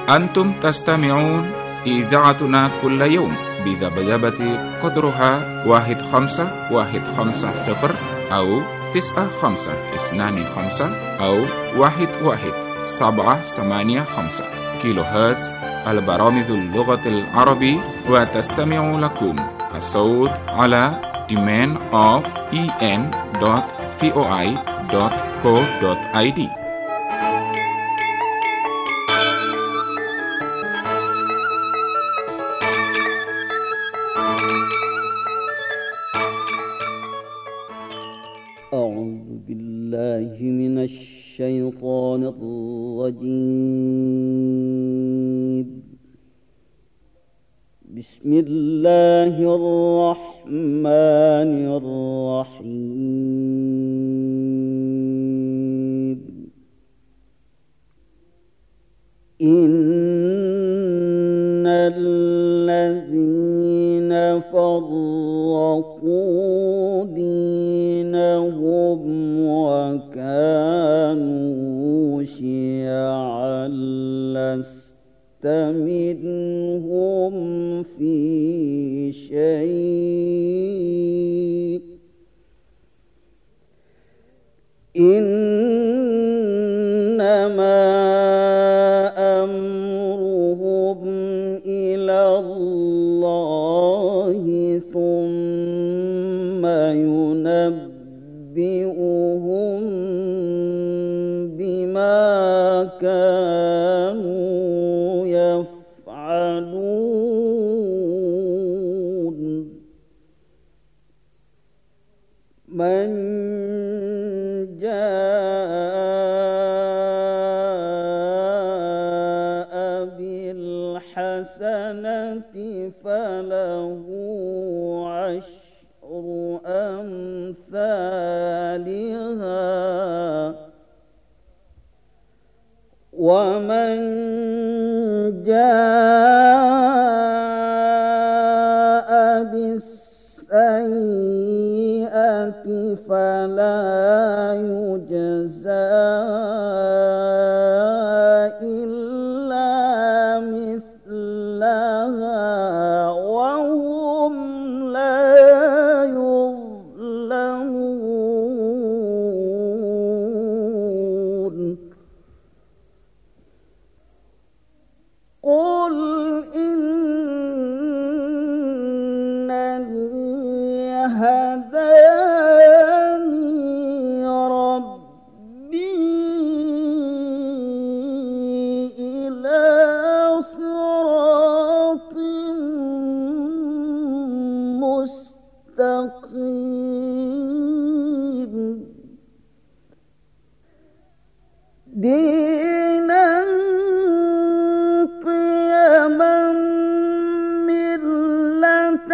أنتم تستمعون إذاعتنا كل يوم بذبذبة قدرها 1510 أو 9525 أو 11785 كيلو هرتز البرامج اللغة العربية. وتستمع لكم الصوت على domain of en.voi.co.id. أعوذ بالله من الشيطان الرجيم. بسم الله الرحمن الرحيم. إن الذين فرقوا دينهم وكانوا شيعا لست منهم في شيء إنما أمرهم إلى الله ثم ينبئهم بما كانوا يفعلون. من جاء بالحسنة فله عشر أمثالها ومن جاء بالسيئة فلا يجزى إلا مثلها وهم لا يظلمون. قل إنني هداني ربي إلى صراط مستقيم دينا قيما ملة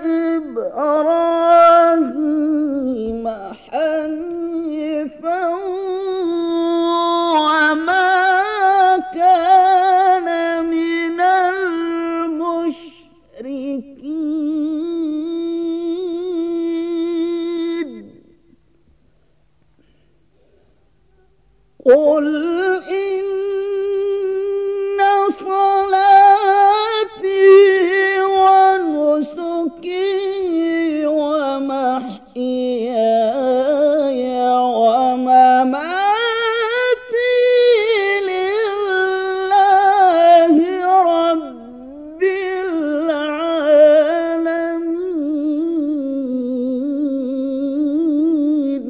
إبراهيم حنيفا وما كان من المشركين. قل إن صلاتي ونسكي ومحياي ومماتي لله رب العالمين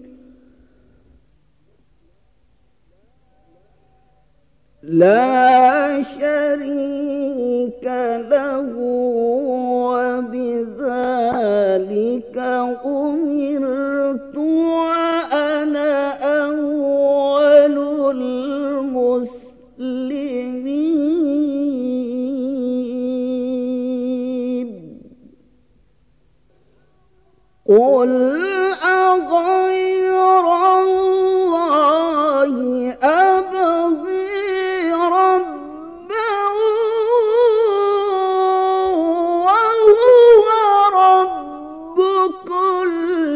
لا شريك له وبذلك أمرت وأنا أول المسلمين. قل أغير الله أبغي ربا وهو رب كل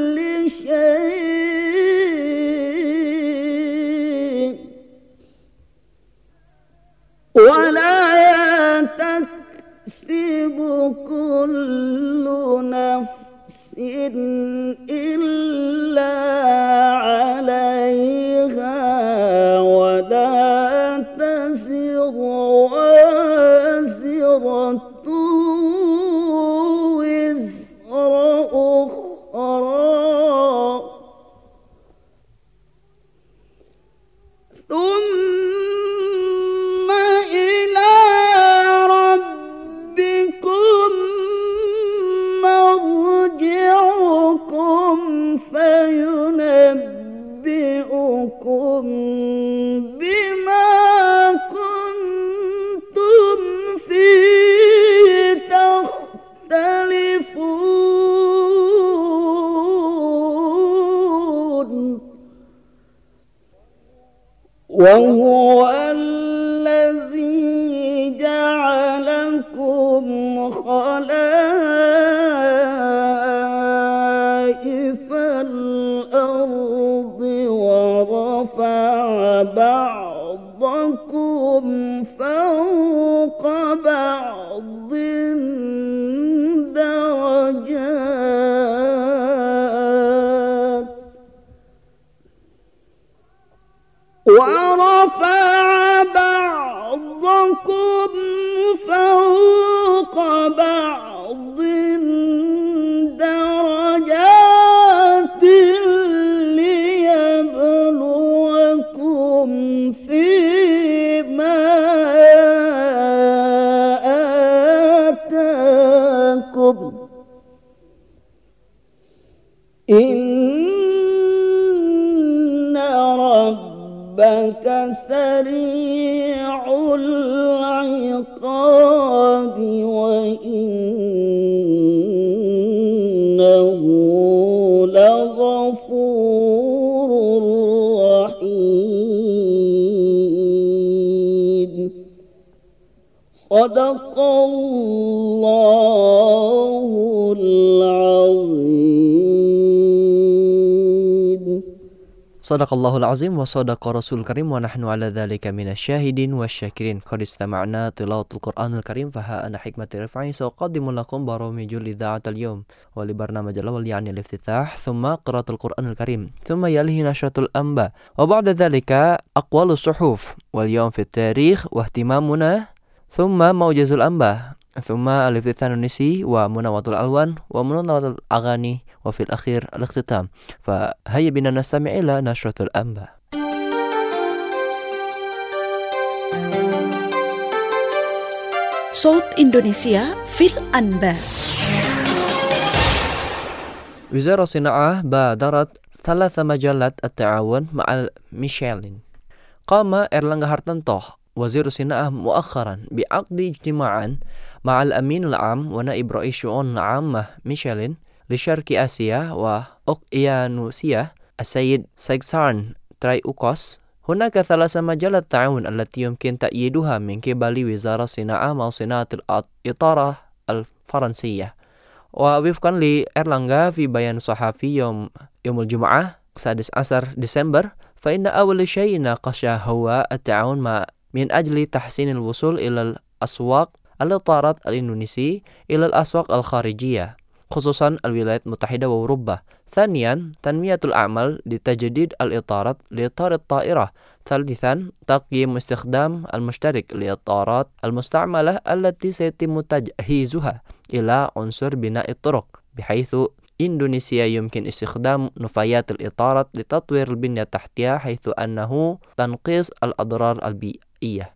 أنبئكم بما كنتم فيه تختلفون وهو الذي جعلكم خلائف الأرض ورفع بعضكم فوق بعض درجات ورفع بعضكم فوق بعض درجات ليبلوكم فيما آتاكم إن ربك سريع العقاب وإنه لغفور رحيم صدق الله العظيم. Sadaqallahul azim wa sadaqa rasul karim wa nahnu ala dhalika minasyahidin wasyakirin. Qad istama'na tilawatul Qur'anul Karim faha ana hikmati rifai saqaddimu lakum baramijul lidha'atal yawm wa li barnamij al-awwal yani al-iftitah thumma qiraatul Qur'anul Karim thumma yalihi nashratul anba wa ba'da dhalika aqwalus suhuf wal yawm fit tarikh wa ihtimamuna thumma mawjazul anba thumma al-iftithanun nisi wa munawatul alwan wa munawatul aghani wa fil akhir al-ikhtitam. Fa hayya bina nastami' ila nashratul anba. Saut Indonesia fil anba. Wizara Sina'ah badarat thalatha majalat at-ta'awun ma'al Michelin. Qama Erlangga Hartanto وزير الصناعة مؤخرا بعقد اجتماعا مع الأمين العام ونائب رئيس شؤون العامة ميشيلين لشرق آسيا وأوقيانوسيا السيد سيكسارن ترايوكوس. هناك ثلاث مجالات تعاون التي يمكن تأييدها من قبل وزارة الصناعة مع صناعة الإطارة الفرنسية. ووفقا لإرلانغا في بيان صحفي يوم الجمعة 16 ديسمبر فإن أول شيء ناقشه هو التعاون من أجل تحسين الوصول إلى الأسواق الإطارات الإندونيسي إلى الأسواق الخارجية خصوصا الولايات المتحدة وأوروبا. ثانيا تنمية الأعمال لتجديد الإطارات لإطار الطائرة. ثالثا تقييم استخدام المشترك للإطارات المستعملة التي سيتم تجهيزها إلى عنصر بناء الطرق بحيث إندونيسيا يمكن استخدام نفايات الإطارات لتطوير البنية التحتية حيث أنه تنقيص الأضرار البيئية.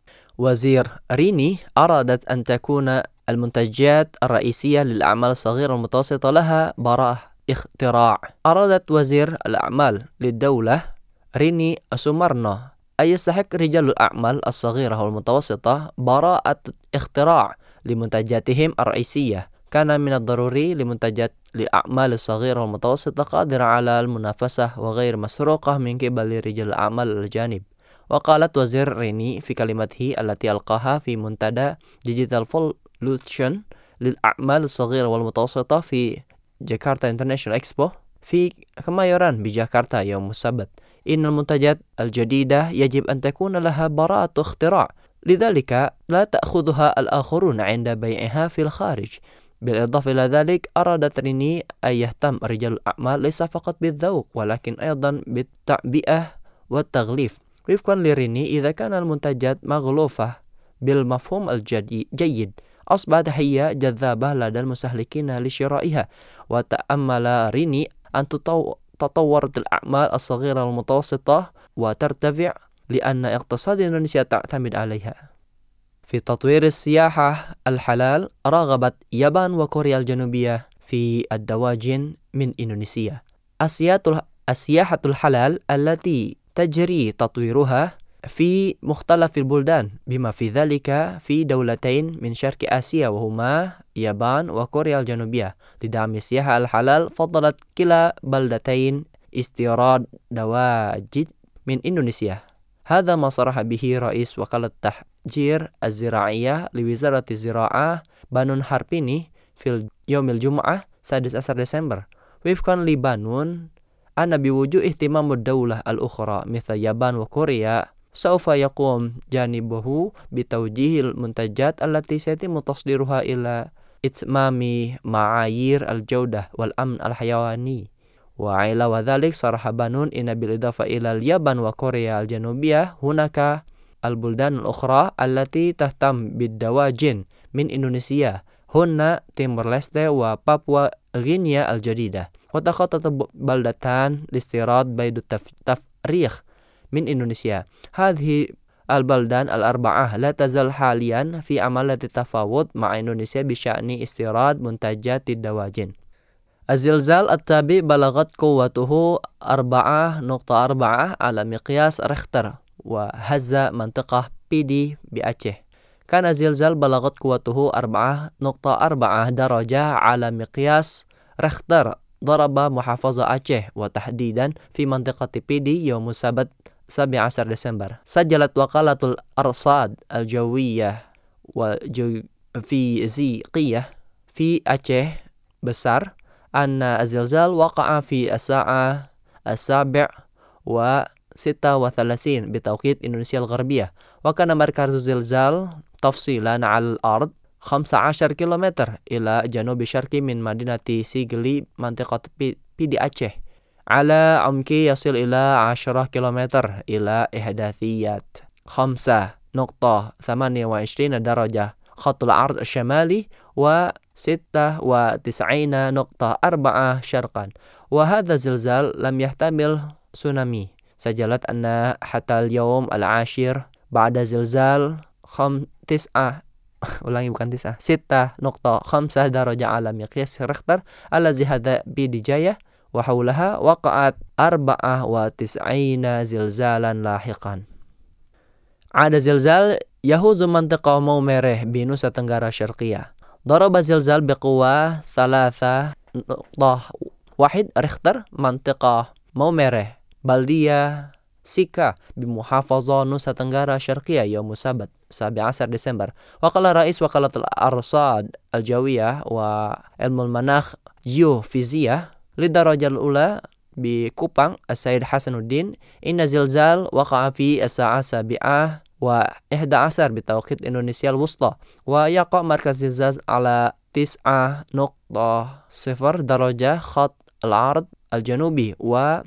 وزير ريني أرادت أن تكون المنتجات الرئيسية للأعمال الصغيرة والمتوسطة لها براءة اختراع. أرادت وزير الأعمال للدولة ريني سومارنو أن يستحق رجال الأعمال الصغيرة والمتوسطة براءة اختراع لمنتجاتهم الرئيسية. كان من الضروري لمنتجات الأعمال الصغيرة والمتوسطة قادرة على المنافسة وغير مسروقة من قبل رجال الأعمال الأجانب. وقالت وزير ريني في كلمته التي ألقاها في منتدى ديجيتال فولوشن للأعمال الصغيرة والمتوسطة في جاكرتا انترناشونال اكسبو في كمايوران بجاكرتا يوم السبت إن المنتجات الجديدة يجب أن تكون لها براءة اختراع، لذلك لا تأخذها الآخرون عند بيعها في الخارج. بالإضافة إلى ذلك أرادت ريني أن يهتم رجال الأعمال ليس فقط بالذوق ولكن أيضا بالتعبئة والتغليف. وفقا لريني إذا كان المنتجات مغلوفة بالمفهوم الجيد أصبحت هي جذابة لدى المستهلكين لشرائها. وتأمل ريني أن تطورت الأعمال الصغيرة والمتوسطة وترتفع لأن اقتصاد إندونيسيا تعتمد عليها. في تطوير السياحة الحلال رغبت اليابان وكوريا الجنوبية في الدواجن من إندونيسيا. السياحة الحلال التي تجري تطويرها في مختلف البلدان بما في ذلك في دولتين من شرق آسيا وهما اليابان وكوريا الجنوبية. لدعم السياحة الحلال فضلت كلا بلدتين استيراد دواجن من إندونيسيا. هذا ما صرح به رئيس وكالة التحجير الزراعية لوزارة الزراعة بانون هاربيني في يوم الجمعة 16 ديسمبر. وفقا لبانون أن بوجود اهتمام الدولة الأخرى مثل اليابان وكوريا سوف يقوم جانبه بتوجيه المنتجات التي سيتم تصديرها إلى إتمام معايير الجودة والأمن الحيواني. وعلى ذلك صرح بانون إن بالإضافة إلى اليابان وكوريا الجنوبية هناك البلدان الأخرى التي تهتم بالدواجن من إندونيسيا هن تيمور ليستي وبابوا غينيا الجديدة. وتخطط بلدتان لاستيراد بيض التفريخ من إندونيسيا. هذه البلدان الأربعة لا تزال حاليا في عملية تفاوض مع إندونيسيا بشأن استيراد منتجات الدواجن. الزلزال التابع بلغت قوته 4.4 على مقياس ريختر وهز منطقة بيدي بأتشه. كان زلزال بلغت قوته 4.4 درجة على مقياس ريختر ضرب محافظة أتشه وتحديدا في منطقة بيدي يوم السبت 17 ديسمبر. سجلت وكالة الأرصاد الجوية والجيوفيزيقية في أتشه بسار أن الزلزال وقع في الساعة 7:36 بتوقيت إندونيسيا الغربية. وكان مركز الزلزال تفصيلا على الأرض 15 كيلومتر إلى جنوب شرقي من مدينة سيغلي منطقة بيدي أتشه على عمق يصل إلى 10 كيلومتر إلى إحداثيات 5.28 درجة خط العرض الشمالي و96.4 شرقا. وهذا الزلزال لم يحتمل تسونامي. سجلت أن حتى اليوم العاشر بعد زلزال 6.5 درجة على مقياس ريختر الذي هدأ بيدجاية وحولها وقعت 94 زلزالا لاحقا. عاد زلزال يهز منطقة موميره بنوسا تنغارا الشرقية. ضرب زلزال بقوة 3.1 ريختر منطقة موميره بلدية سيكا بمحافظة نوسا تنغارا الشرقية يوم السبت 17 ديسمبر. وقال رئيس وكالة الأرصاد الجوية وعلم المناخ جيوفيزيا للدرجة الأولى بكوبانغ السيد حسن الدين إن الزلزال وقع في الساعة 7:11 بتوقيت إندونيسيا الوسطى. ويقع مركز الزلزال على 9.0 درجة خط العرض الجنوبي و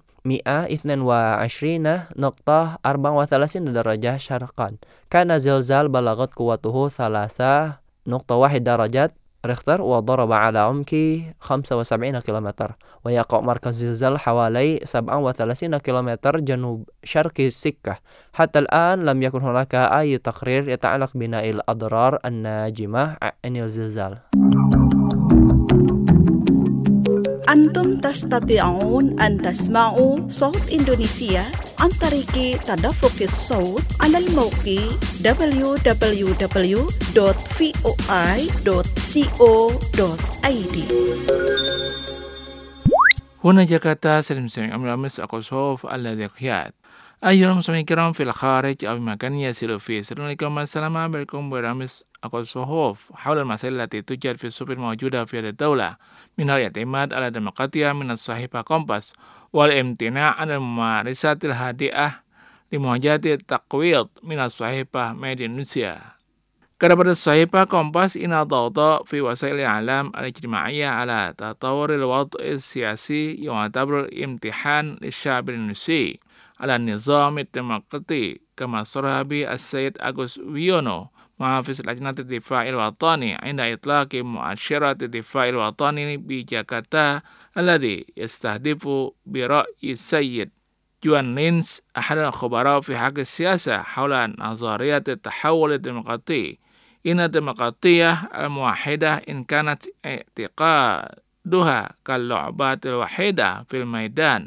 122.34 درجة شرقا. كان زلزال بلغت قوته 3.1 درجات ريختر وضرب على عمق 75 كيلومتر. ويقع مركز الزلزال حوالي 37 كيلومتر جنوب شرق سكة. حتى الآن لم يكن هناك أي تقرير يتعلق بناء الأضرار الناجمة عن الزلزال. أنتم تستطيعون أن تسمعوا صوت إندونيسيا عن طريق تدفق الصوت على الموقع www.voi.co.id. هنا جاكرتا سلم سلم أمر أمس أقصوف الذي قياد أيها المسلمين الكرام في الخارج أو مكان يسير فيه. السلام عليكم والسلام عليكم برامس أقصوف حول المسائل التي توجد في السوق الموجودة في هذه الدولة منها الاعتماد على الديمقراطية من الصحيفة كومباس والامتناع عن الممارسات الهادئة لمواجهة التقويض من الصحيفة ميد إندونيسيا. كتبت الصحيفة كومباس إن الضغط في وسائل الإعلام الاجتماعية على تطور الوضع السياسي يعتبر امتحان للشعب الإندونيسي على النظام الديمقراطي كما صرح به السيد أغوست ويونو محافظ لجنة الدفاع الوطني عند إطلاق مؤشرة الدفاع الوطني بجاكرتا الذي يستهدف برأي السيد جوان لينز أحد الخبراء في حق السياسة حول نظرية التحول الديمقراطي. إن الديمقراطية الموحدة إن كانت اعتقادها كاللعبة الوحيدة في الميدان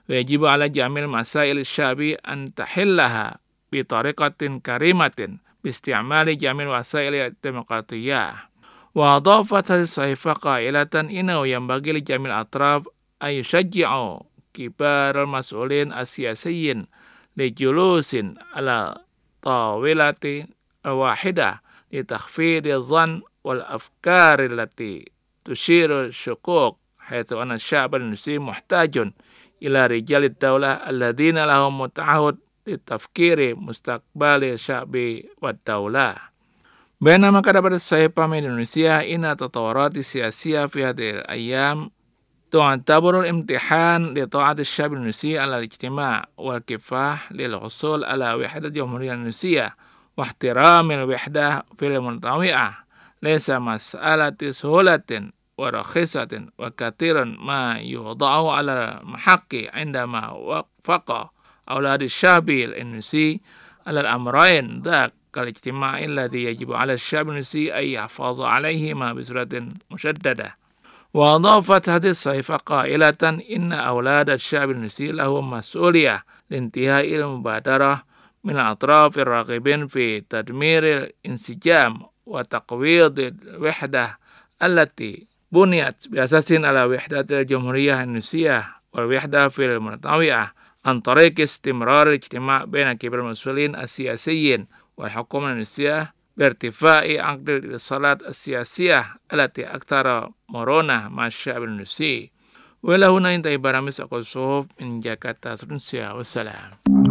ويجب على جميع مسائل الشعب أن تحلها بطريقة كريمة باستعمال جميع وسائل الديمقراطية. وأضافت هذه الصحيفة قائلة إنه ينبغي لجميع الأطراف أن يشجعوا كبار المسؤولين السياسيين لجلوس على طاولة واحدة لتخفيض الظن والأفكار التي تشير الشكوك، حيث أن الشعب الإندونيسي محتاج إلى رجال الدولة الذين لهم تعهد لتفكير مستقبل الشعب والدولة. بينما كتبت الصحيفة من إندونيسيا إن التطورات السياسية في هذه الأيام تعتبر الامتحان لطاعة الشعب الإندونيسي على الاجتماع والكفاح للحصول على وحدة الجمهورية الإندونيسية واحترام الوحدة في المنطقة. ليس مسألة سهولة ورخيصة، وكثيرا ما يوضع على المحك عندما وافق أولاد الشعب الإندونيسي على الأمرين ذاك الاجتماع الذي يجب على الشعب الإندونيسي أن يحافظ عليهما بصورة مشددة. وأضافت هذه الصحيفة قائلة إن أولاد الشعب الإندونيسي لهم مسؤولية لانتهاء المبادرة من الأطراف الراغبين في تدمير الانسجام وتقويض الوحدة التي بنيت بأساس على وحدة الجمهورية الإندونيسية والوحدة في المنطقة عن طريق استمرار الاجتماع بين كبار المسؤولين السياسيين والحكومة الإندونيسية بارتفاع عقد الاتصالات السياسية التي أكثر مرونة مع الشعب الإندونيسي. وإلى هنا ينتهي برنامج أقول صحف من جاكرتا إندونيسيا، والسلام.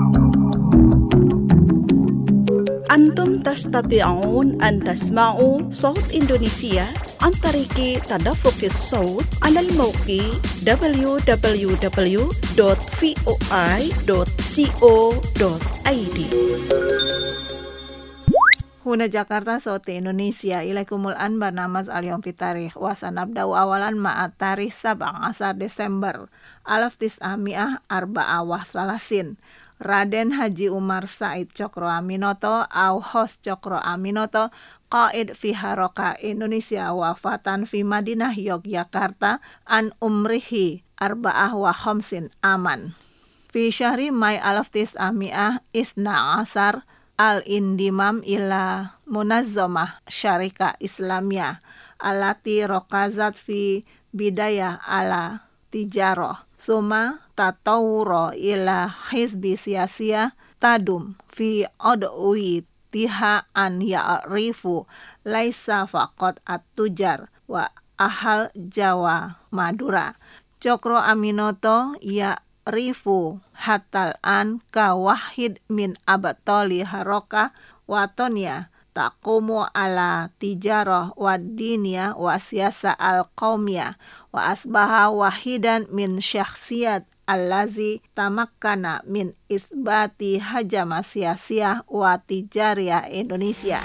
أنتم تستطيعون أن تسمعوا صوت إندونيسيا عن طريق تدفق الصوت على الموقع www.voi.co.id. Huna Jakarta Sauti Indonesia. Ilaikumul anbar namaz al-yawm fi tarikh wa sanabda'u awalan ma'at tarikh 17 Desember 1934. Raden Haji Umar Said Cokro Aminoto au Hos Cokro Aminoto qaid fi haroka Indonesia wafatan fi Madinah Yogyakarta an umrihi arba'ah wa khamsin aman. Fi syahri Mai 1912 al-indimam ila munazzamah syarika islamiyah alati rokazat fi bidayah ala tijaroh suma tatawuro ila hizbi siyasiyah tadum fi od'ui tiha an ya'rifu laisa faqat at-tujar wa ahal Jawa Madura. Cokro Aminoto ya'rifu hatal an ka wahid min abatoli haroka watonia taqumu ala tijarah wa diniyah wa siyasa al-qawmiyah wa asbaha wahidan min syakhsiyat allazi tamakkana min isbati hajama siyasiyah wa tijariyah Indonesia.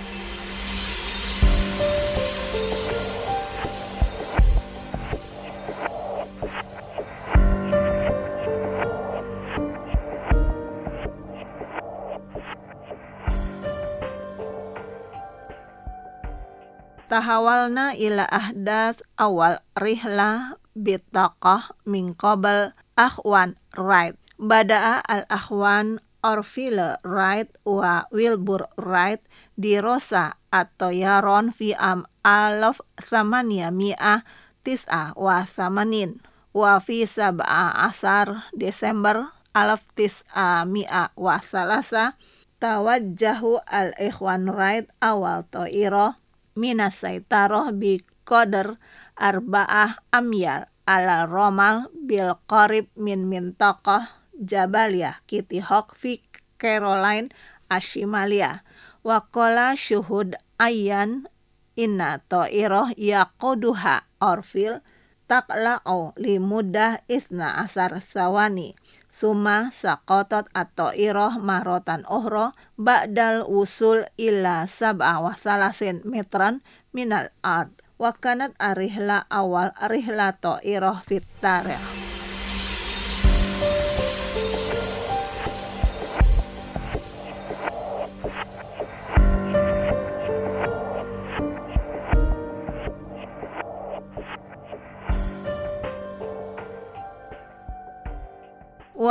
Tahawalna ila ahdath awal rihlah bitaqah min qabal akhwan Wright. Bada'a al-akhwan Orville Wright wa Wilbur Wright di Rosa atau Yaron fi am alaf thamania mi'ah tis'ah wa thamanin wa fi sab'a asar Desember alaf tis'ah mi'ah wa salasa tawajjahu al-ikhwan Wright awal to'iro minas saitaroh bi qadar arba'ah amyal ala romal bil qarib min mintaqah Jabaliyah Kitty Hawk fi Caroline Ashimaliyah wa qala syuhud ayyan inna ta'iroh yaquduha Orville taqla'u li muddah isna asar sawani summa saqatat at-ta'iroh marotan ukhra ba'dal usul ila sab'a wa salasin metran minal ard wa kanat arihla awal arihla ta'iroh fit tarikh.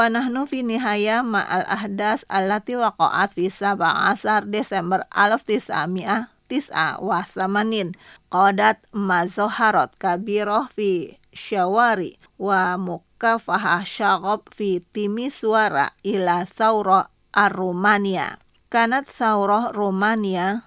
nahnu fi nihaya ma'al ahdas allati waqa'at fi 17 Desember 1989 qadat mazoharat kabiroh fi syawari wa mukafahah syagab fi Timiswara ila thawra ar-Rumania. Kanat thawrah Rumania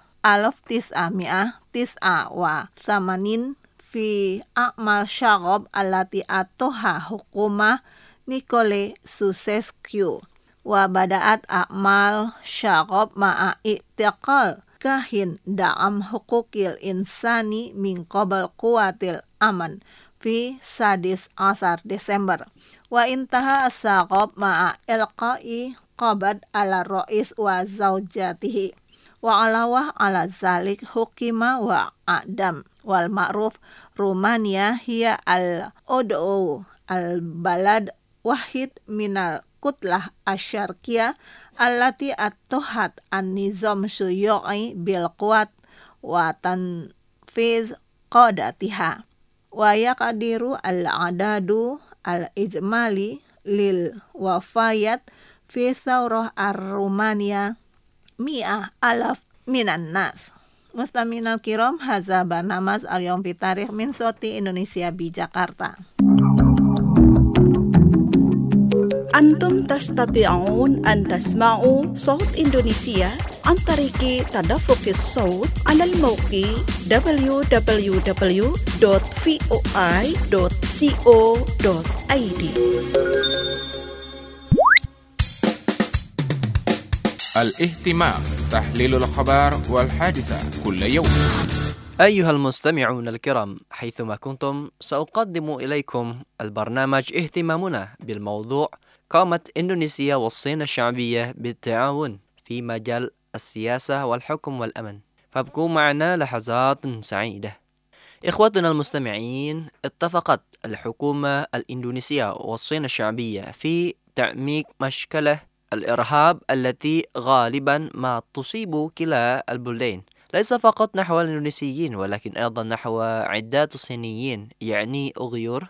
1989 fi a'mal syagab allati atoha hukumah Nicole Ceausescu wa bada'at a'mal syagab ma'a i'tiqal kahin da'am hukukil insani min qabal quwatil aman fi 16 Desember wa intaha as-syagab ma'a ilqa'i qabad ala rais wa zawjatihi wa alawah ala zalik hukima wa adam wal ma'ruf Rumania hiya al-ud'u al-balad wahid minal kutlah asyarkiyah allati at-tohat an-nizam syuyu'i bil quwat wa tanfiz qadatiha wa yaqdiru al-adadu al-ijmali lil wafayat fi thawrah ar-Rumania 100,000 minan nas. Mustaminal kiram, hadza barnamaj al-yawm fi tarikh min Soti Indonesia bi Jakarta. أنتم تستطيعون أن تسمعوا صوت إندونيسيا عن طريق تدفق الصوت على الموقع www.voi.co.id. الاهتمام، تحليل الأخبار والحادثة كل يوم. أيها المستمعون الكرام، حيثما كنتم سأقدم إليكم البرنامج اهتمامنا بالموضوع قامت إندونيسيا والصين الشعبية بالتعاون في مجال السياسة والحكم والأمن، فابقوا معنا لحظات سعيدة. إخوتنا المستمعين، اتفقت الحكومة الإندونيسية والصين الشعبية في تعميق مشكلة الإرهاب التي غالبا ما تصيب كلا البلدين، ليس فقط نحو الإندونيسيين ولكن أيضا نحو عدات الصينيين يعني أغيور.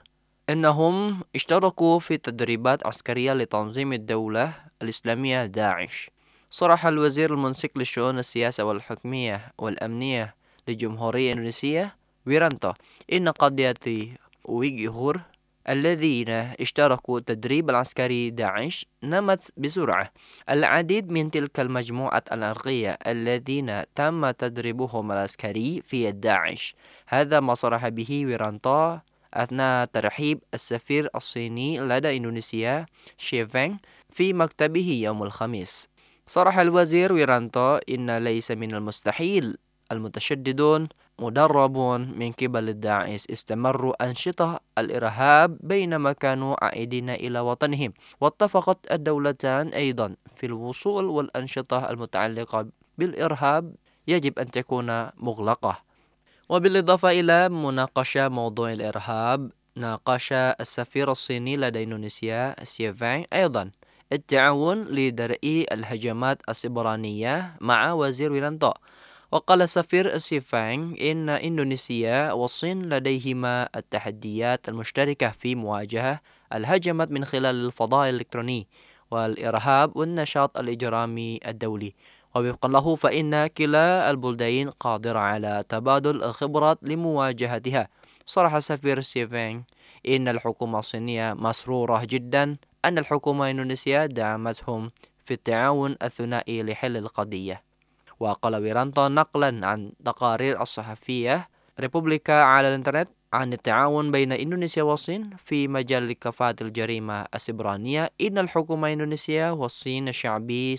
إنهم اشتركوا في تدريبات عسكرية لتنظيم الدولة الإسلامية داعش. صرح الوزير المنسق للشؤون السياسة والحكمية والأمنية لجمهورية إندونيسيا ويرانتو إن قضية أويغور الذين اشتركوا التدريب العسكري داعش نمت بسرعة. العديد من تلك المجموعة العرقية الذين تم تدريبهم العسكري في داعش، هذا ما صرح به ويرانتو أثناء ترحيب السفير الصيني لدى إندونيسيا شي فانغ في مكتبه يوم الخميس. صرح الوزير ويرانتو إن ليس من المستحيل المتشددون مدربون من قبل داعش استمروا أنشطة الإرهاب بينما كانوا عائدين إلى وطنهم، واتفقت الدولتان أيضا في الوصول والأنشطة المتعلقة بالإرهاب يجب أن تكون مغلقة. وبالإضافة إلى مناقشة موضوع الإرهاب، ناقش السفير الصيني لدى إندونيسيا شي فانغ أيضا التعاون لدرء الهجمات السبرانية مع وزير ويرانتو. وقال السفير شي فانغ إن إندونيسيا والصين لديهما التحديات المشتركة في مواجهة الهجمات من خلال الفضاء الإلكتروني والإرهاب والنشاط الإجرامي الدولي، ووفقا له فإن كلا البلدين قادرة على تبادل الخبرات لمواجهتها. صرح السفير شي فانغ إن الحكومة الصينية مسرورة جدا أن الحكومة الإندونيسية دعمتهم في التعاون الثنائي لحل القضية. وقال ويرانتو نقلا عن تقارير الصحفية ريبوبليكا على الإنترنت عن التعاون بين إندونيسيا والصين في مجال كفاءة الجريمة السبرانية، إن الحكومة الإندونيسية والصين الشعبي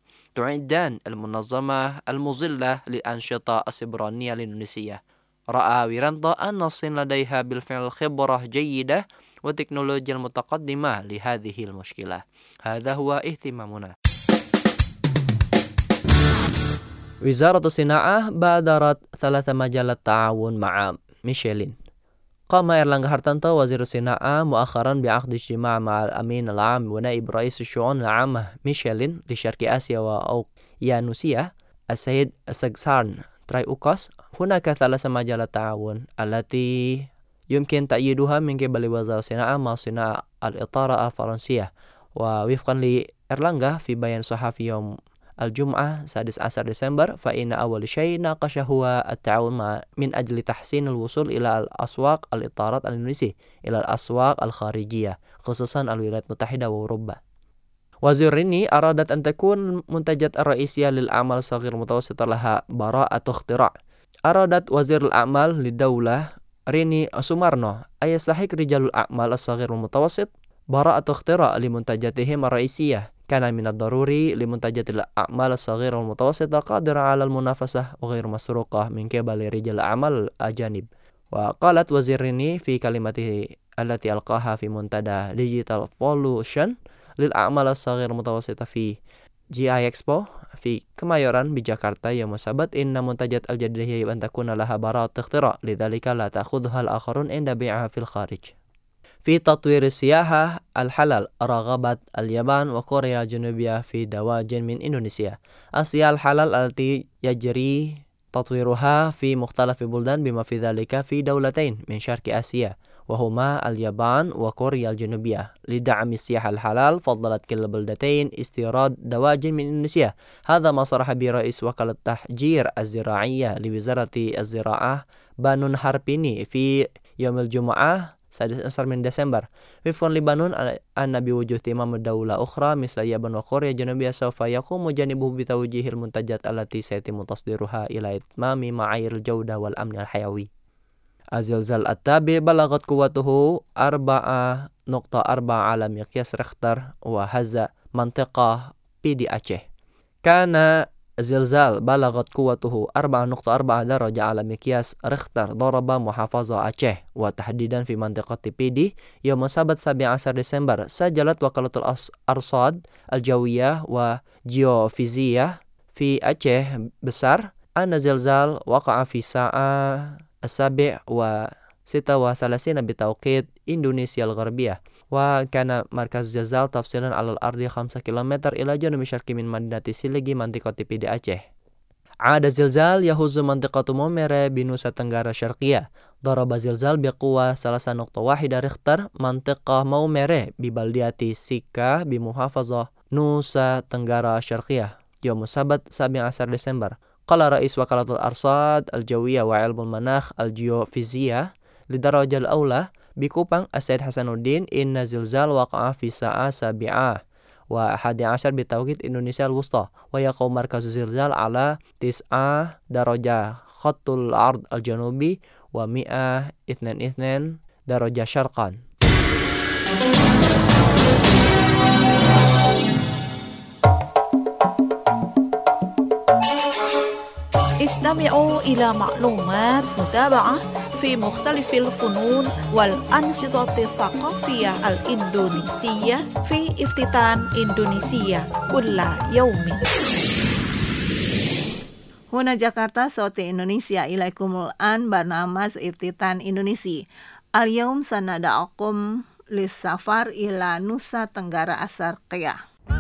ستعدان المنظمة المظلة للأنشطة السبرانية الإندونيسية. رأى ويرانتو أن الصين لديها بالفعل خبرة جيدة وتكنولوجيا متقدمة لهذه المشكلة. هذا هو اهتمامنا. وزارة الصناعة بادرت 3 مجالات تعاون مع ميشيلين. قام إيرلانغا هارتانتو وزير الصناعة مؤخرا بعقد اجتماع مع الأمين العام ونائب رئيس الشؤون العامة ميشيلين لشرق آسيا وأوقيانوسيا السيد سغسارن ترايوكوس. هناك 3 مجالات تعاون التي يمكن تأييدها من قبل وزارة الصناعة مع صناعة الإطار الفرنسية، ووفقا لإرلانغا في بيان صحفي يوم الجمعة 16 ديسمبر فإن أول شيء ناقش هو التعاون من أجل تحسين الوصول إلى الأسواق الإطارات الإندونيسية إلى الأسواق الخارجية خصوصا الولايات المتحدة وأوروبا. وزير ريني أرادت أن تكون المنتجات الرئيسية للأعمال الصغيرة المتوسطة لها براءة اختراع. أرادت وزير الأعمال للدولة ريني سومارنو أن يستحق رجال الأعمال الصغير والمتوسط براءة اختراع لمنتجاتهم الرئيسية. كان من الضروري لمنتجات الأعمال الصغيرة والمتوسطة قادرة على المنافسة وغير مسروقة من قبل رجال الأعمال الأجانب. وقالت وزير ريني في كلمته التي ألقاها في منتدى ديجيتال فولوشن للأعمال الصغيرة والمتوسطة في GI Expo في كمايوران بجاكرتا يوم السبت إن منتجات الجديدة يجب أن تكون لها براءة اختراع لذلك لا تأخذها الآخرون عند بيعها في الخارج. في تطوير السياحة الحلال رغبت اليابان وكوريا الجنوبية في زواج من إندونيسيا. السياحة الحلال التي يجري تطويرها في مختلف البلدان بما في ذلك في دولتين من شرق آسيا وهما اليابان وكوريا الجنوبية. لدعم السياحة الحلال فضلت كلا البلدتين استيراد دواجن من إندونيسيا. هذا ما صرح به رئيس وكالة التحجير الزراعية لوزارة الزراعة بانون هاربيني في يوم الجمعة 16 من ديسمبر. وفقا لبانون أن بوجود اهتمام دولة أخرى مثل اليابان وكوريا الجنوبية سوف يقوم جانبه بتوجيه المنتجات التي سيتم تصديرها إلى إتمام معايير الجودة والأمن الحيوي. الزلزال التابع بلغت قوته 4.4 على مقياس ريختر وهز منطقة بيدي أتشه. كان زلزال بلغت قوته 4.4 درجة على مقياس ريختر ضرب محافظة أتشه وتحديدا في منطقة بيدي يوم السبت 17 ديسمبر. سجلت وكالة الأرصاد الجوية وجيوفيزية في أتشه بسر أن الزلزال وقع في ساعة 7:36 بتوقيت إندونيسيا الغربية. وكان مركز الزلزال تفصيلا على الأرض 5 كيلومتر إلى جنوب شرق من مدينة سيليجي منطقة بيدي أتشه. عاد الزلزال يهز منطقة موميري بنوسا تنغارا الشرقية. ضرب زلزال بقوة 3.1 ريختر منطقة موميري ببلدية سيكا بمحافظة نوسا تنغارا الشرقية يوم السبت 17 ديسمبر. قال رئيس وكالة الأرصاد الجوية وعلم المناخ الجيوفيزية للدرجة الأولى بكوبانغ السيد حسنودين إن الزلزال وقع في الساعة 7:11 بتوقيت إندونيسيا الوسطى ويقوم مركز الزلزال على 9 درجة خط العرض الجنوبي و122 درجة شرقا. استمعوا إلى معلومات متابعة في مختلف الفنون والأنشطة الثقافية الإندونيسية في افتتان إندونيسيا كل يوم. هنا جاكرتا صوت إندونيسيا. إليكم الآن برنامج افتتان إندونيسيا. اليوم سندعوكم للسفر إلى نوسا تنغارا الشرقية.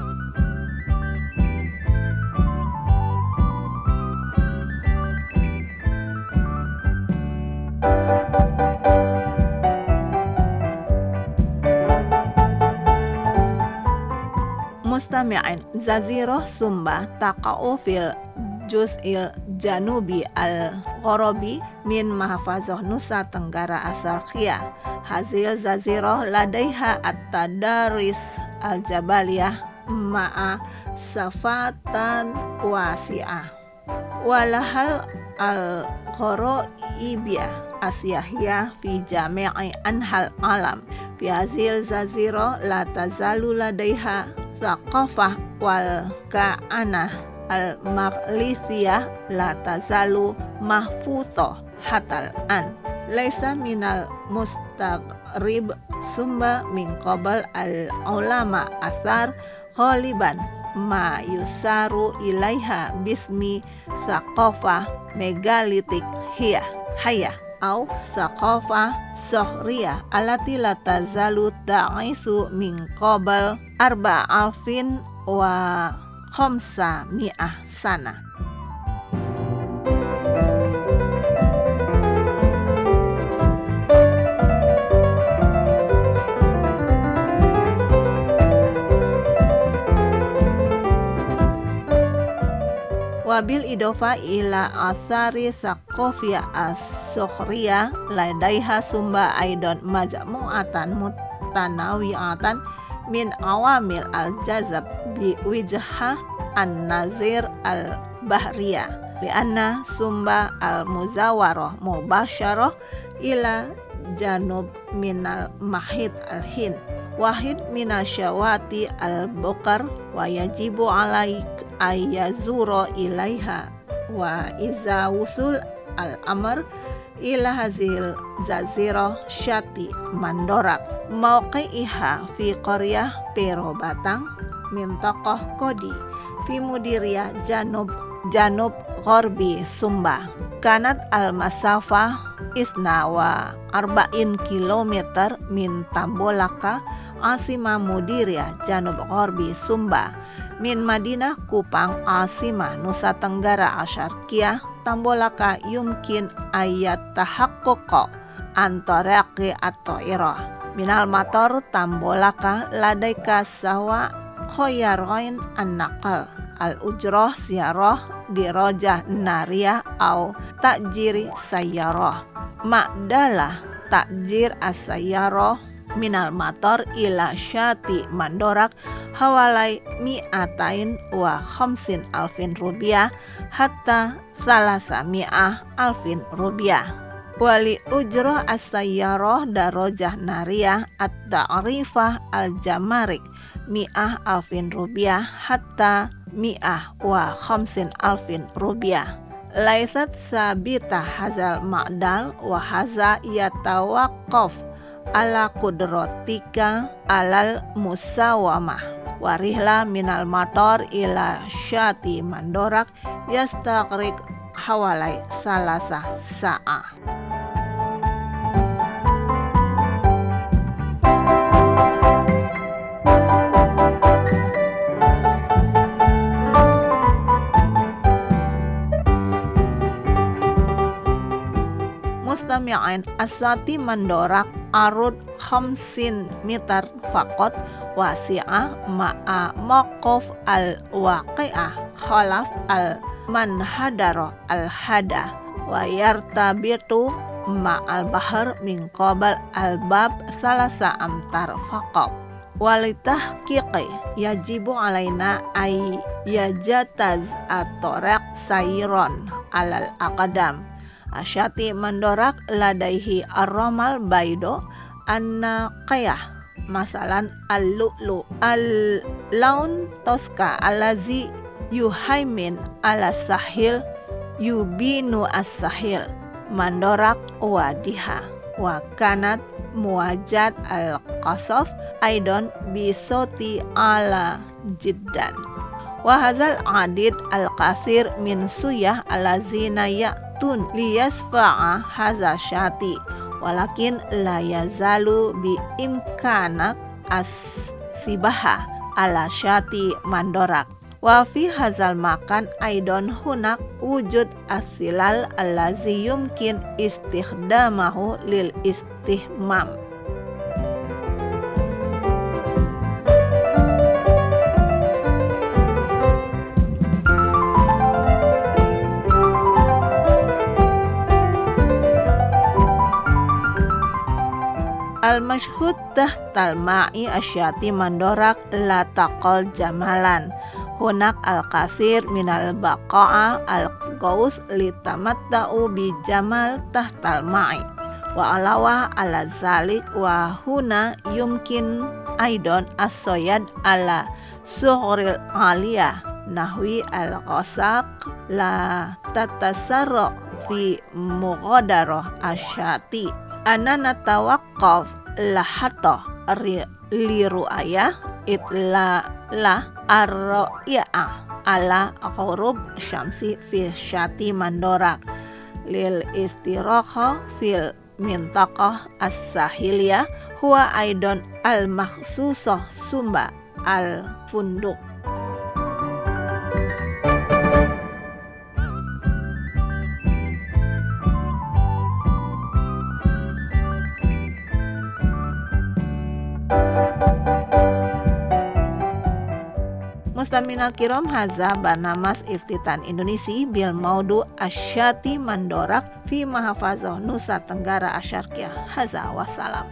مستمعين، جزيرة سومبا تقع في الجزء الجنوبي الغربي من محافظة نوسا تنغارا الشرقية. هذه الجزيرة لديها التضاريس الجبلية مع سفاتا واسعة ولها الغرائبية السياحية في جميع أنحاء العالم. في هذه الجزيرة لا تزال لديها ثقافة والكهنة المغليثية لا تزال محفوظة حتى الآن. ليس من المستغرب ثم من قبل العلماء أثار غالبا ما يشار إليها باسم ثقافة ميغاليتيك هي حية أو ثقافة صخرية التي لا تزال تعيش من قبل 4500 سنة. Wabil idofa ila athari sakofia as-sukhriya ladaiha sumba aidon majmu'atan mutanawi'atan min awamil al-jazab bi wijha an-nazir al-bahriyah lianna sumba al-muzawarah mubasyarah ila janub minal mahid al-hin wahid minasyawati al-bukar wa yajibu alaik ayazuro ilaiha wa iza wusul al-amr ila hazil zaziro syati mandorak mauqi'iha fi qaryah pero batang mintaqah kodi fi mudiriyah janub gharbi sumba kanat al-masafah isna wa arba'in kilometer min Tambolaka asima mudiriyah janub gharbi sumba min Madinah Kupang asima Nusa Tenggara Asyarkiyah Tambolaka yumkin ayat tahaqquqa antaraqi at-ta'irah minal mator Tambolaka ladaika sawa khoyarain an-naqal al-ujrah siyarah dirojah nariyah au takjiri sayyarah ma'dalah takjir as-sayyarah minal mator ila syati mandorak hawalai mi'atain wa khamsin alfin rupiah hatta salasa mi'ah alfin rupiah wali ujrah as-sayyarah darojah nariyah at-ta'rifah al-jamarik mi'ah alfin rupiah hatta mi'ah wa khamsin alfin rupiah laisat sabita hazal ma'dal wa haza yatawaqqaf ala kudratika alal musawamah warihla minal mator ila syati mandorak yastaqrik hawalai salasa sa'ah. Mustami'ain aswati mandorak arud khamsin meter fakot wasi'ah ma'a maqaf al-waqi'ah khalaf al-manhadara al-hada wa yartabitu ma'al bahar min qabal al-bab salasa amtar faqab walitahqiqi yajibu alaina ay yajataz at-tariq sayron alal aqdam asyati mandorak ladaihi ar-ramal baido an-naqiyah masalan al-lu'lu al-laun toska alazi yuhaimin ala sahil yubinu as-sahil mandorak wadiha wa kanat muwajjat al-qasaf aidon bisoti ala jiddan wa hazal adid al-kathir min suyah alazina ya'tun liyasfa'a haza syati walakin la yazalu bi imkanak as-sibaha ala syati mandorak wa fi hazal makan aidon hunak wujud asilal allazi yumkin istikhdamahu lil istihmam. Al-mashhud tahtal ma'i asyati mandorak la taqal jamalan hunak al-kasir minal baqa'a al-qaus litamatta'u bi jamal tahtal ma'i wa alawa ala zalik wa huna yumkin aidon as-soyad ala suhuril aliyah nahwi al-qasaq la tatasarra fi mughadaroh asyati anana tawaqqaf lahata liru'ayah itla la ar-ra'ya'ah ala ghurub syamsi fi syati mandorak lil istirokha fil mintaqah as-sahiliyah huwa aidon al-makhsusah sumba al-funduk. Mustaminal kiram haza barnamas iftitan Indonesia bil maudu asyati mandorak fi mahafazah Nusa Tenggara Asyarqiyah. Haza wassalam.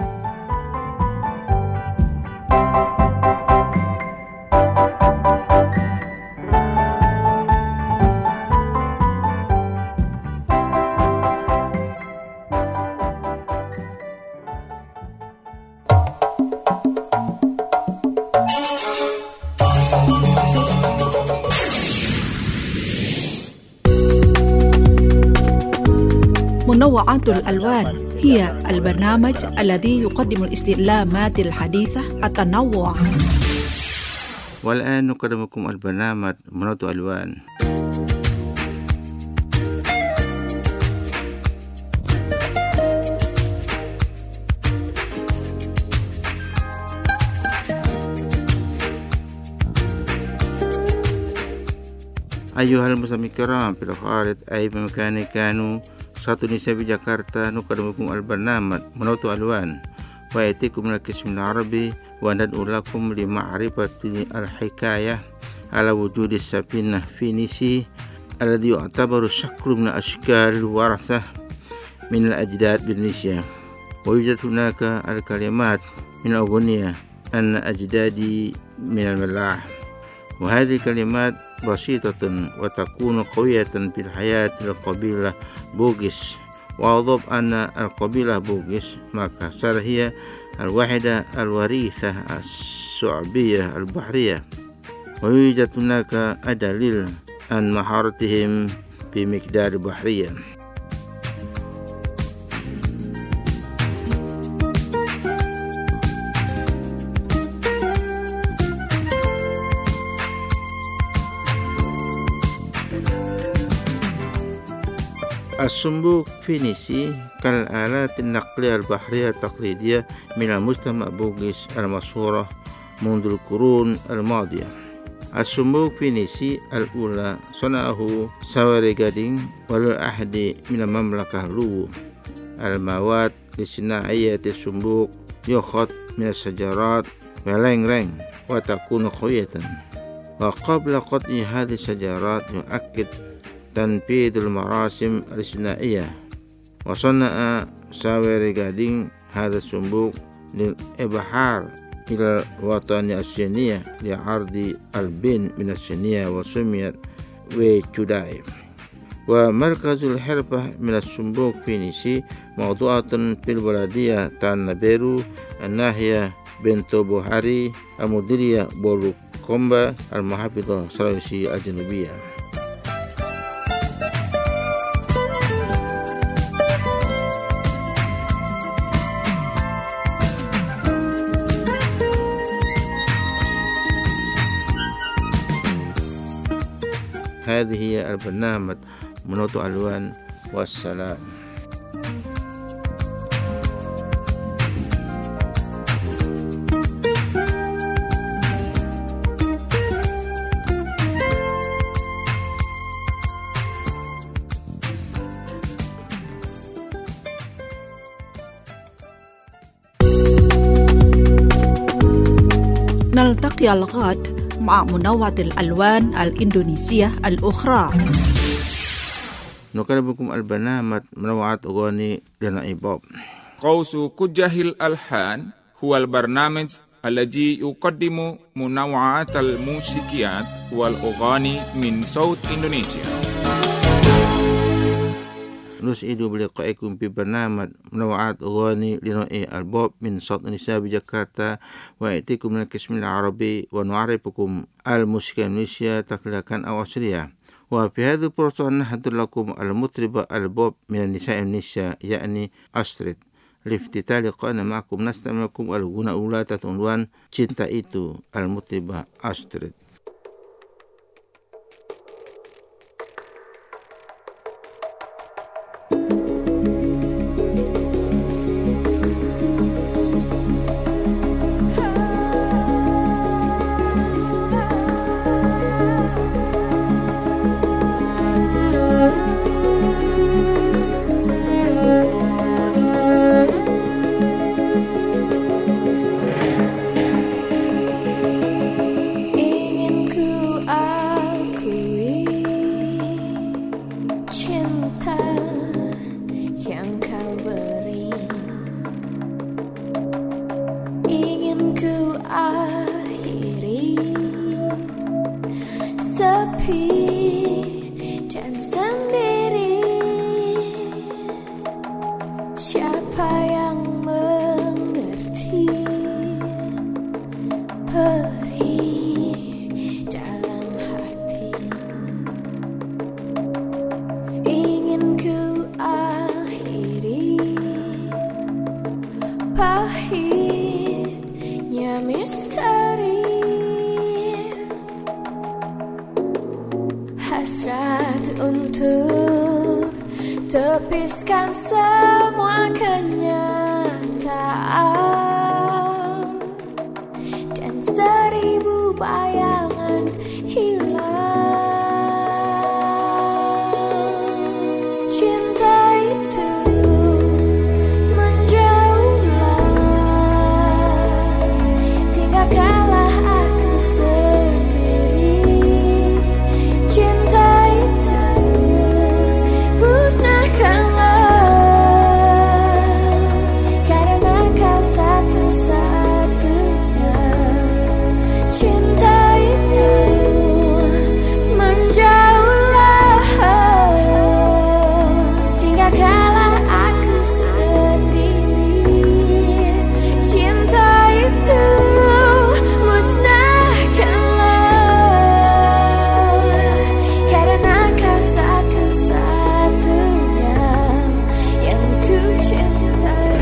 منوعات الألوان هي البرنامج الذي يقدم الاستعلامات الحديثة التنوع. والآن نقدم لكم البرنامج منوعات الألوان. أيها المستمعين الكرام في الخارج أي بمكان كانوا satu Indonesia di Jakarta nuqaddimukum al-barnamaj Munawwatu Alwan wa yatikum min al-qism al-arabi wa nad'u lakum li ma'rifati al-hikayah ala wujudi safinah fi nisi alladhi yu'tabaru shaklu min ashkal al-warasah min al-ajdad bi Indonesia wa yujad hunaka al-kalimat min al-aghniyah an ajdadi min al-malah wa hadhihi kalimat basitatun wa takunu qawiyatan fil hayati al-qabilah Bugis wa adhab anna al-qabilah Bugis maka hiya al-wahida al-warithah as-su'biyah al-bahriyah wa yujad hunaka adalil an maharatihim fi miqdar bahriyah. الصنبوق في نيسي كالآلات النقلية البحرية التقليدية من المجتمع بوغيس المشهورة منذ القرون الماضية. الصنبوق في نيسي الأولى صنعه سواري جادين وللأحد من المملكة لو. المواد الصناعية الصنبوق يؤخذ من الشجرات ولينغرين وتكون قوية وقبل قطع هذه الشجرات يؤكد تنفيذ المراسم الصناعية وصنع ساويري جادين هذا الصندوق للإبحار إلى الوطن الصينية لعرض البن من الصينية وسميت ويتشوداي. ومركز الحرفة من الصندوق في نيسي موضوعة في البلدية تانبيرو الناحية بنتو بوهاري المديرية بولوكومبا المحافظة سلاويسي الجنوبية. هذه هي البرنامج منوعات الألوان والسلام. نلتقي الغد مع منوعة الألوان الإندونيسية الأخرى. نقدمكم البرنامج منوعات أغاني لنا إباب. قوس كجه الألحان هو البرنامج الذي يقدم منوعات الموسيقيات والأغاني من صوت إندونيسيا. نسعد بلقائكم في برنامج منوعات أغاني لنوع البوب من صوت إندونيسيا بجاكرتا ويأتيكم من القسم العربي ونعرفكم الموسيقى الإندونيسية تقليدا أو أصلية. وفي هذا البروجرام نحضر لكم المطربة البوب من النساء إندونيسيا يعني أستريد. لافتتاح لقائنا معكم نستمع لكم الغنى الأولى تحت عنوان Cinta Itu المطربة أستريد. Ingin sepi dan sendiri. Siapa yang mengerti perih dalam hati? Ingin ku akhiri pahitnya misteri. Hasrat untuk tepiskan semua kenyataan dan seribu bayangan hilang. Cinta itu menjauhlah, tinggalkanlah aku sendiri. Cinta itu musnahkanlah, karena kau satu-satunya. Cinta itu menjauhlah, tinggalkanlah aku sendiri. Cinta itu musnahkanlah, karena kau satu-satunya yang ku cintai.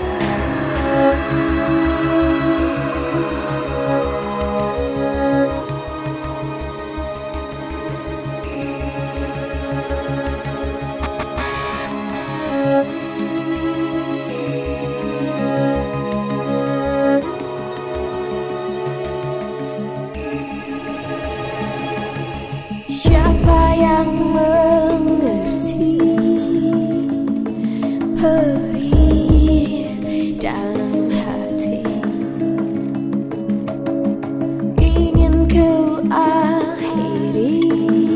Siapa yang mengerti perih dalam hati? Ingin ku akhiri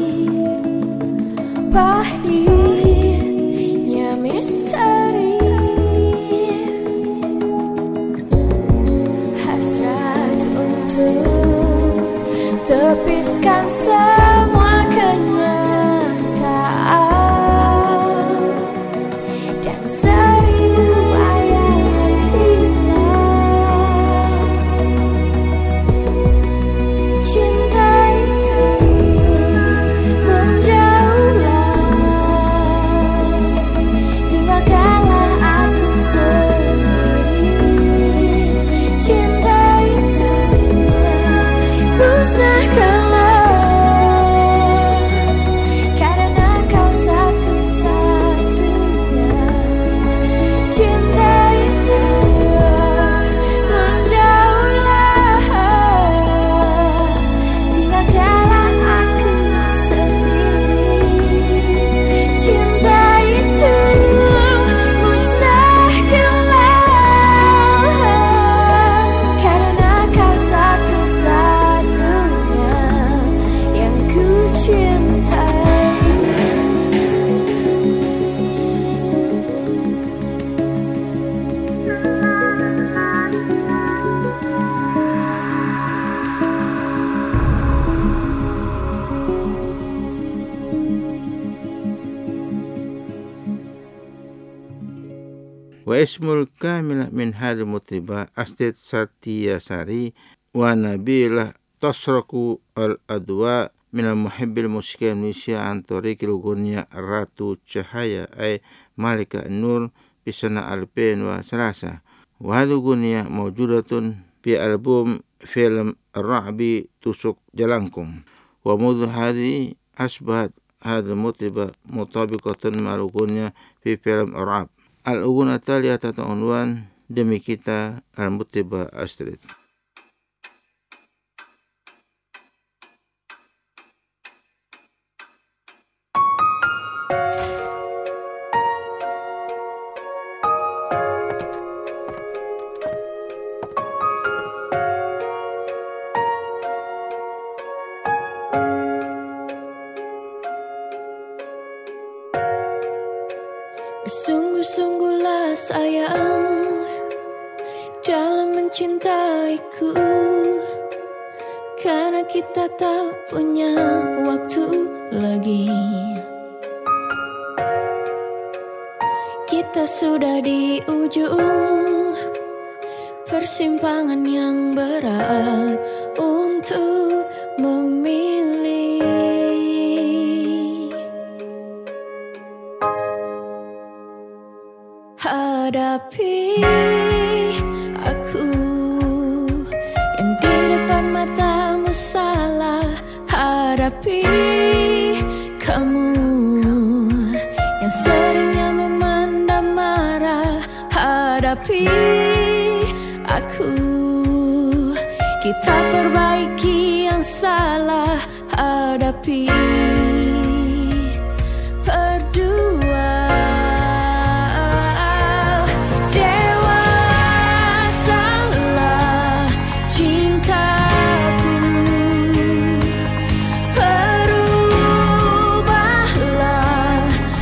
pahitnya misteri. Hasrat untuk tepiskan semua kenyataan dan seribu bayangan hilang. Cinta itu menjauhlah, tinggalkanlah aku sendiri. Cinta itu musnahkanlah, karena kau satu-satunya. Cinta itu menjauhlah, tinggalkanlah aku sendiri. Cinta itu musnahkanlah, karena kau satu-satunya yang ku cintai. Wa ismul kamilah min hadil mutribah Astrid Satyasari wa Nabilah Tasraku al-adwa minal muhibbil musik Indonesia antarikil gunya Ratu Cahaya ay Malika Nur bisana alpen wa salasa. Wa hadhu gunya mawjudatun fi album film Ar-Ra'bi Tusuk Jalangkum. Wa mudhu hadhi asbahat hadil mutribah mutabiqatan ma'al gunya fi film Ar-Ra'b. Al-Ugun Atalia tata unwan demi kita Al-Mutribah Astrid. Sungguh-sungguhlah sayang dalam mencintaiku, karena kita tak punya waktu lagi. Kita sudah di ujung persimpangan yang berat untuk memilih. Hadapi aku yang di depan matamu salah. Hadapi kamu yang seringnya memandang marah. Hadapi aku, kita perbaiki yang salah. Hadapi berdua. Dewasalah cintaku, berubahlah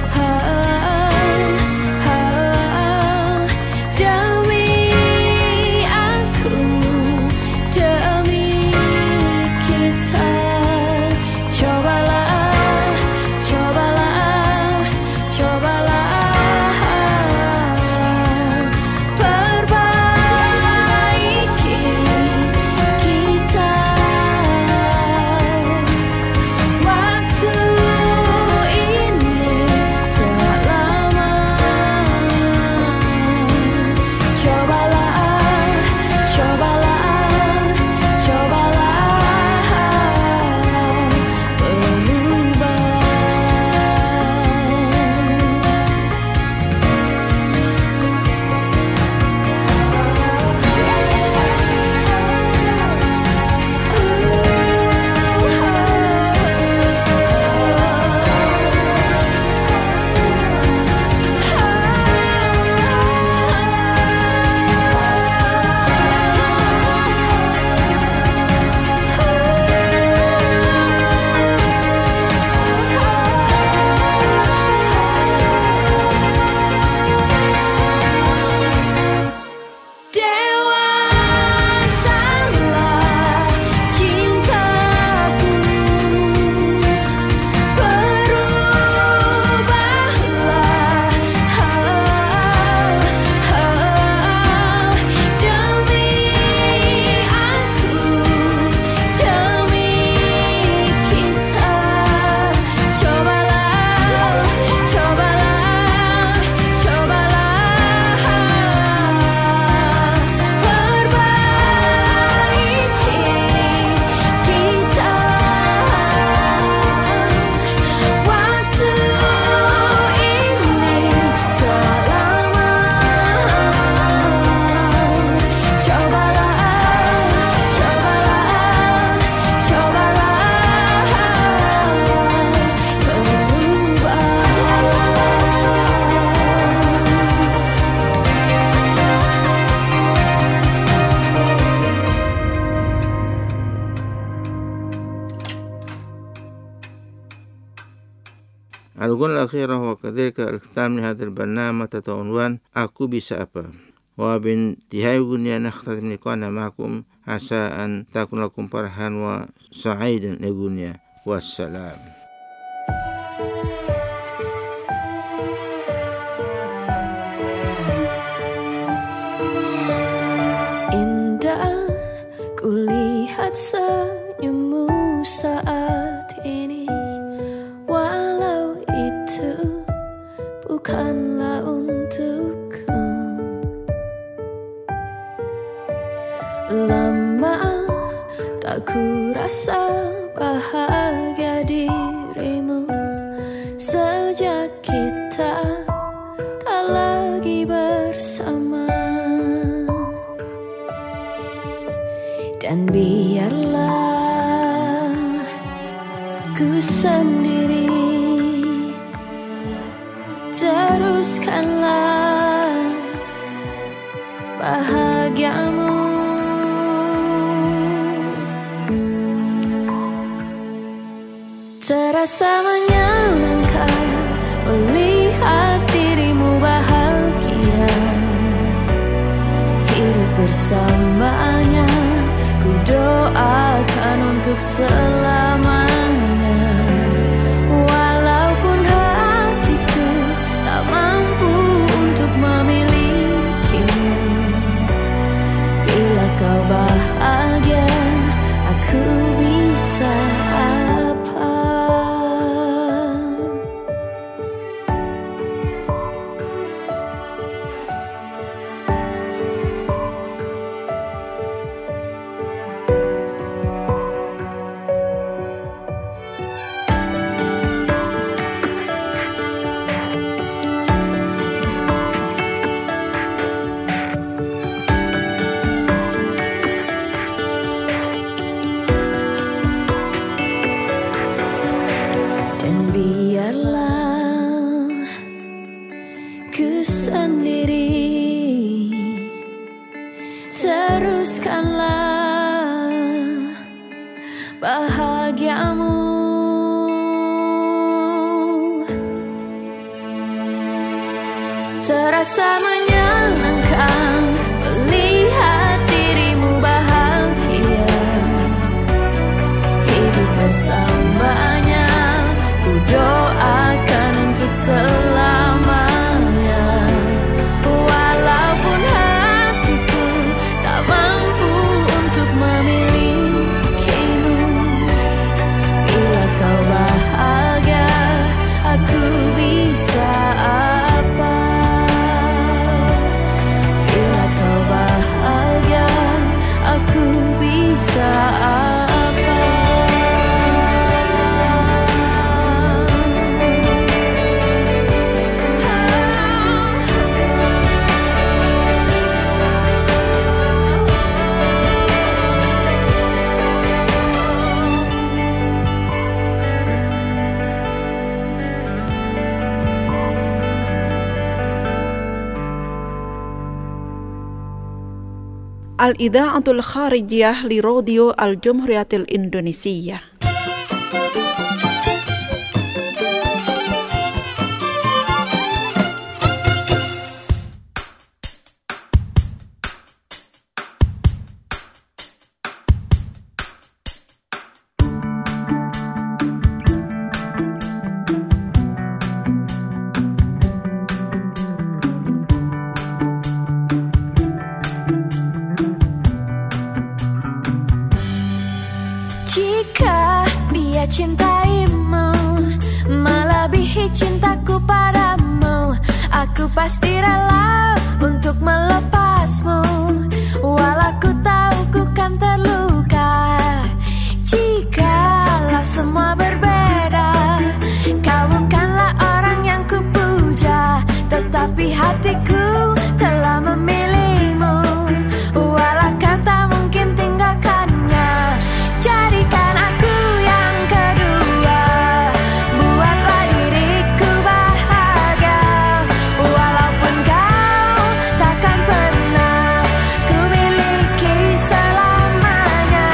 demi aku, demi kita. Cobalah, cobalah, cobalah perbaiki kita. Waktu ini tak lama. Cobalah, cobalah, cobalah berubah. Dewasalah cintaku, berubahlah demi aku, demi kita. Cobalah, cobalah, cobalah perbaiki kita. Waktu ini tak lama. Cobalah, cobalah, cobalah berubah. الجملة الأخيرة وكذلك الختام لهذا البرنامج تحت عنوان Aku Bisa Apa. وبانتهاء الأغنية نختتم لقاءنا معكم عسى أن تكون لكم فرحا وسعيدا الأغنية والسلام. Indah kulihat senyummu saat ini, walau itu bukanlah untukku. Lama tak ku rasa bahagia dirimu sejak kita tak lagi bersama. Dan biarlah ku sendiri, teruskanlah bahagiamu. Terasa menyenangkan melihat dirimu bahagia, hidup bersamanya. Ku doakan untuk untuk selamanya. Walaupun hatiku tak mampu untuk memilikimu, bila kau bahagia, aku bisa apa? Dan biarlah ku sendiri, teruskanlah bahagiamu. Terasa menyenangkan melihat dirimu bahagia, hidup bersamanya. Ku doakan untuk selamanya. Walaupun hatiku tak mampu untuk memilikimu, bila kau bahagia, aku bisa apa? Bila kau bahagia, aku bisa apa? Al-Idha'atul Kharijiyah li Radio Al-Jumhuriyatil Indonesiyah. Jika dia cintaimu melebihi cintaku padamu, aku pasti rela untuk melepasmu. Walau ku tahu ku kan terluka. Jikalau semua berbeda, kau bukanlah orang yang ku puja, tetapi hatiku telah memilihmu. Walau kau tak mungkin tinggalkannya, jadikan aku yang kedua. Buatlah diriku bahagia. Walaupun kau takkan pernah ku miliki selamanya.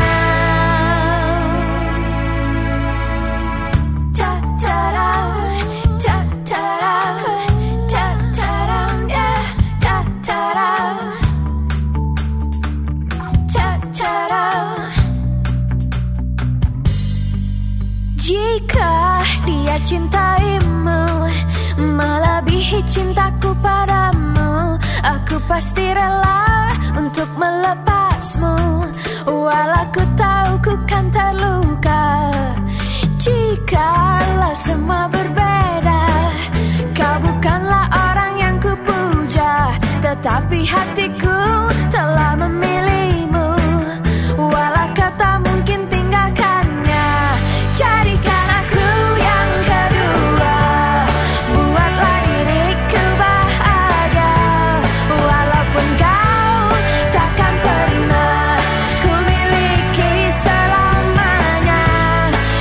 Ta-ta-ram, ta-ta-ram, ta-ta-ram, yeah, ta-ta-ram, ta-ta-ram. Jika dia cintaimu melebihi cintaku padamu, aku pasti rela untuk melepasmu. Walau ku tahu ku kan terluka. Jikalau semua berbeda, kau bukanlah orang yang ku puja, tetapi hatiku telah memilihmu. Walau kau tak mungkin tinggalkannya, jadikan aku yang kedua. Buatlah diriku bahagia. Walaupun kau takkan pernah ku miliki selamanya.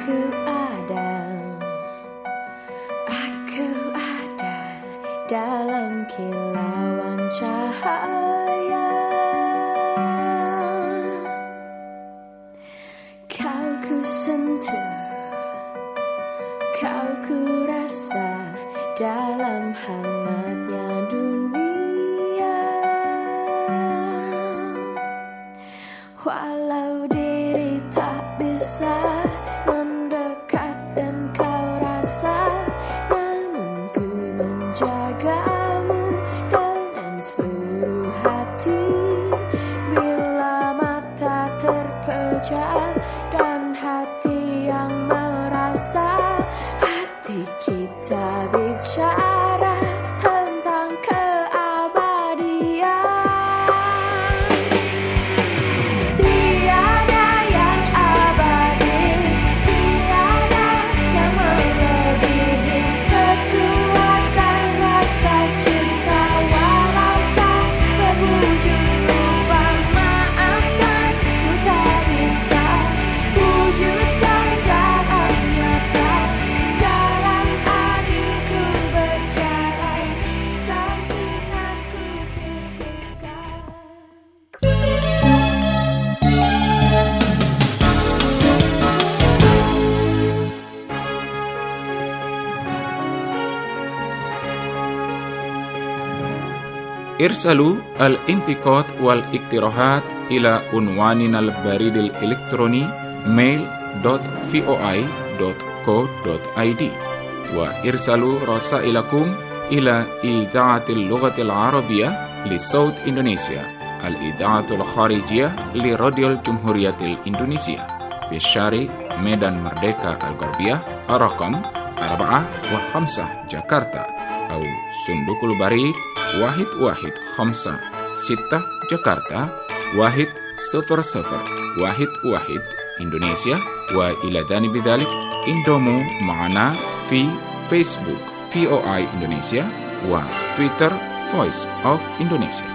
dalam kilauan cahaya. Kau ku sentuh, kau ku rasa dalam hangatnya dunia. Walau diri tak bisa mendekat dan kau rasa, namun ku menjagamu dengan seluruh hati. Bila mata terpejam dan hati yang merasa, hati kita bicara tentang keabadian. Tiada yang abadi, tiada yang melebihi kekuatan rasa cinta. Walau tak berwujud rupa, maafkan ku tak bisa wujudkan dalam nyata. Dalam anginku berjalan, dalam sinarku titipkan. ارسلوا الانتقاد والاقتراحات إلى عنواننا البريد الإلكتروني mail.voi.co.id وارسلوا رسائلكم إلى إذاعة اللغة العربية لصوت إندونيسيا، الإذاعة الخارجية لراديو الجمهورية الإندونيسية في شارع ميدان مردeka الغربية رقم 4 و5 جاكرتا، أو صندوق البريد 1156 جاكرتا 10011 إندونيسيا. وإلى جانب ذلك انضموا معنا في فيسبوك VOA إندونيسيا وتويتر Voice of Indonesia.